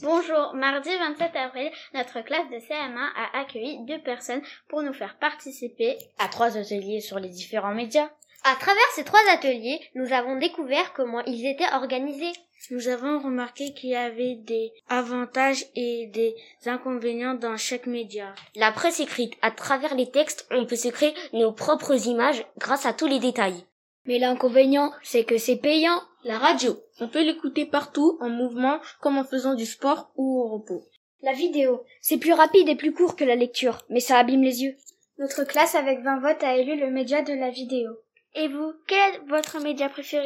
Bonjour, mardi 27 avril, notre classe de CM1 a accueilli 2 personnes pour nous faire participer à 3 ateliers sur les différents médias. À travers ces 3 ateliers, nous avons découvert comment ils étaient organisés. Nous avons remarqué qu'il y avait des avantages et des inconvénients dans chaque média. La presse écrite, à travers les textes, on peut se créer nos propres images grâce à tous les détails. Mais l'inconvénient, c'est que c'est payant. La radio, on peut l'écouter partout, en mouvement, comme en faisant du sport ou au repos. La vidéo, c'est plus rapide et plus court que la lecture, mais ça abîme les yeux. Notre classe avec 20 votes a élu le média de la vidéo. Et vous, quel est votre média préféré ?